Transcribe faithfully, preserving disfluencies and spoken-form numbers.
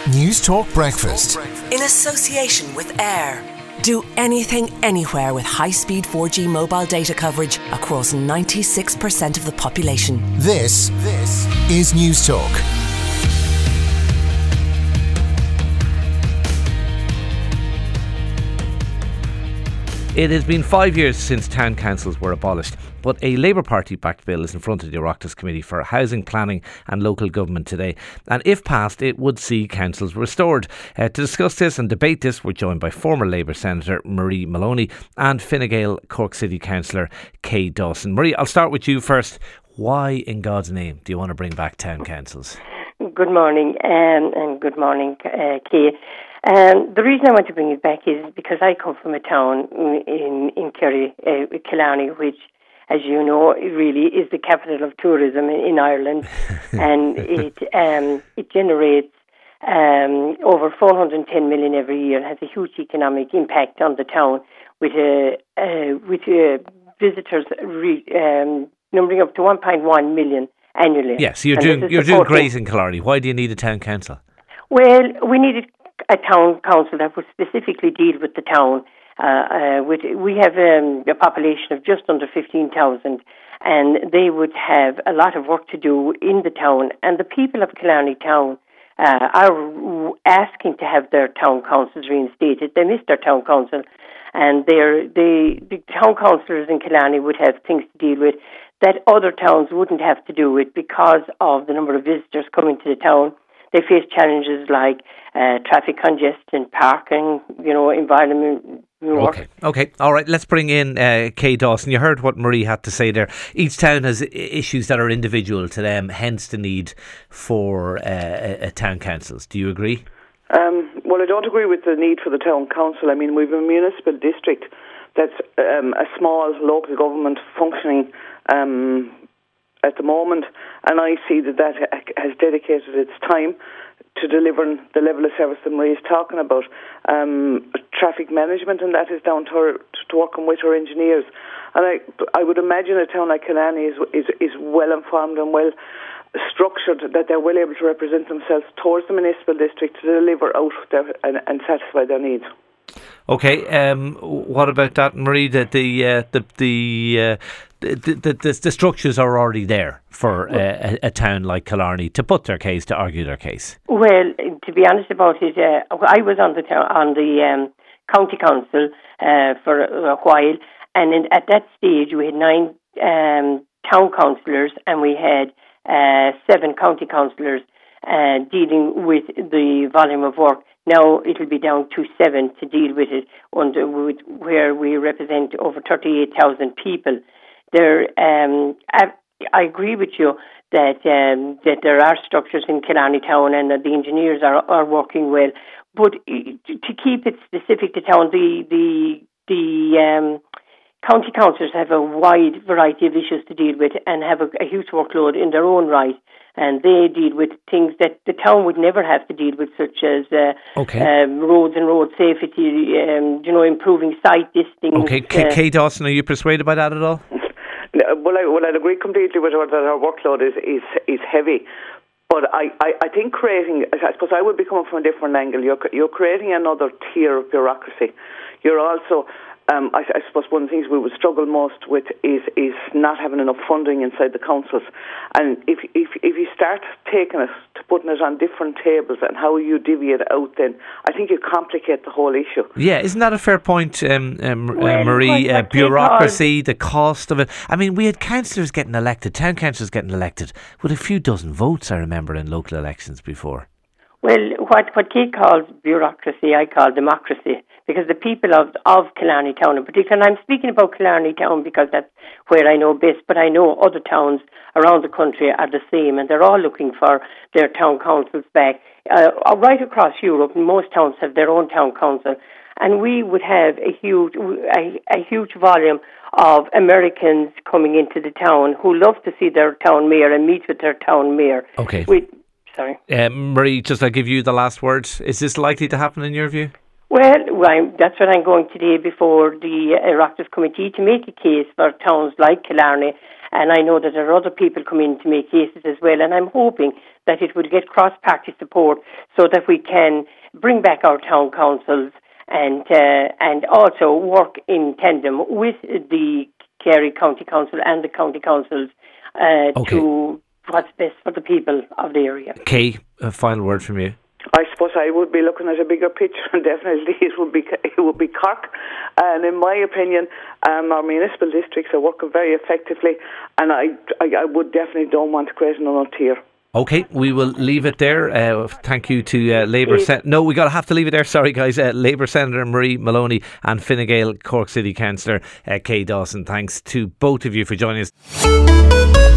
News Talk Breakfast. In association with Air. Do anything, anywhere with high-speed four G mobile data coverage across ninety-six percent of the population. This, this is News Talk. It has been five years since town councils were abolished, but a Labour Party-backed bill is in front of the Oireachtas Committee for Housing, Planning and Local Government today. And if passed, it would see councils restored. Uh, to discuss this and debate this, we're joined by former Labour Senator Marie Moloney and Fine Gael Cork City Councillor Kay Dawson. Marie, I'll start with you first. Why, in God's name, do you want to bring back town councils? Good morning, um, and good morning, uh, Kay. Um, the reason I want to bring it back is because I come from a town in, in Kerry, uh, Killarney, which, as you know, really is the capital of tourism in, in Ireland, and it um, it generates um, over four hundred ten million every year, has a huge economic impact on the town, with uh, uh, with uh, visitors re, um, numbering up to one point one million annually. Yes, so you're and doing you're doing great in Killarney. Why do you need a town council? Well, we needed a town council that would specifically deal with the town. Uh, uh, with, we have um, a population of just under fifteen thousand, and they would have a lot of work to do in the town. And the people of Killarney town uh, are asking to have their town councils reinstated. They missed their town council, and they're, they, the town councillors in Killarney would have things to deal with that other towns wouldn't have to do with because of the number of visitors coming to the town. They face challenges like uh, traffic congestion, parking, you know, environment. Okay, okay, all right. Let's bring in uh, Kay Dawson. You heard what Marie had to say there. Each town has issues that are individual to them, hence the need for uh, a, a town councils. Do you agree? Um, well, I don't agree with the need for the town council. I mean, we've a municipal district that's um, a small local government functioning Um, at the moment, and I see that that has dedicated its time to delivering the level of service that Marie is talking about. Um, traffic management, and that is down to her, to working with her engineers. And I, I would imagine a town like Killarney is, is, is well informed and well structured, that they're well able to represent themselves towards the municipal district to deliver out their, and, and satisfy their needs. Okay, um, what about that, Marie? That the uh, the the, uh, the, the the the structures are already there for uh, a, a town like Killarney to put their case, to argue their case. Well, to be honest about it, uh, I was on the town, on the um, county council uh, for a while, and in, at that stage we had nine um, town councillors and we had uh, seven county councillors uh, dealing with the volume of work. Now it'll be down to seven to deal with it, under with, where we represent over thirty-eight thousand people. There, um, I, I agree with you that um, that there are structures in Killarney town and that the engineers are are working well. But to keep it specific to town, the the the um, county councillors have a wide variety of issues to deal with and have a, a huge workload in their own right. And they deal with things that the town would never have to deal with, such as uh, okay. um, roads and road safety, um, you know, improving sight distance. Okay, K- uh, Kay Dawson, are you persuaded by that at all? Well, I, well, I'd agree completely with her that our workload is, is, is heavy. But I, I, I think creating, I suppose I would be coming from a different angle. You're, you're creating another tier of bureaucracy. You're also... Um, I, I suppose one of the things we would struggle most with is is not having enough funding inside the councils. And if if if you start taking it to putting it on different tables and how you divvy it out, then I think you complicate the whole issue. Yeah, isn't that a fair point, um, um, well, uh, Marie? Uh, bureaucracy, the cost of it. I mean, we had councillors getting elected, town councillors getting elected with a few dozen votes, I remember, in local elections before. Well, what, what Kate calls bureaucracy, I call democracy, because the people of, of Killarney town in particular, and I'm speaking about Killarney town because that's where I know best, but I know other towns around the country are the same, and they're all looking for their town councils back. Uh, right across Europe, most towns have their own town council, and we would have a huge, a, a huge volume of Americans coming into the town who love to see their town mayor and meet with their town mayor. Okay. We, Sorry. Uh, Marie, just I'll give you the last words. Is this likely to happen in your view? Well, I'm, that's what I'm going today before the uh, Oireachtas Committee to make a case for towns like Killarney And I know that there are other people coming in to make cases as well. And I'm hoping that it will get cross-party support so that we can bring back our town councils and uh, and also work in tandem with the Kerry County Council and the county councils uh, okay. to what's best for the people of the area. Kay, a final word from you. I suppose I would be looking at a bigger picture, and definitely it would be it would be Cork. And in my opinion, um, our municipal districts are working very effectively, and I, I, I would definitely don't want to create another tier. Okay, we will leave it there. Uh, thank you to uh, Labour... Sen- no, we got to have to leave it there. Sorry, guys. Uh, Labour Senator Marie Maloney and Fine Gael Cork City Councillor uh, Kay Dawson. Thanks to both of you for joining us.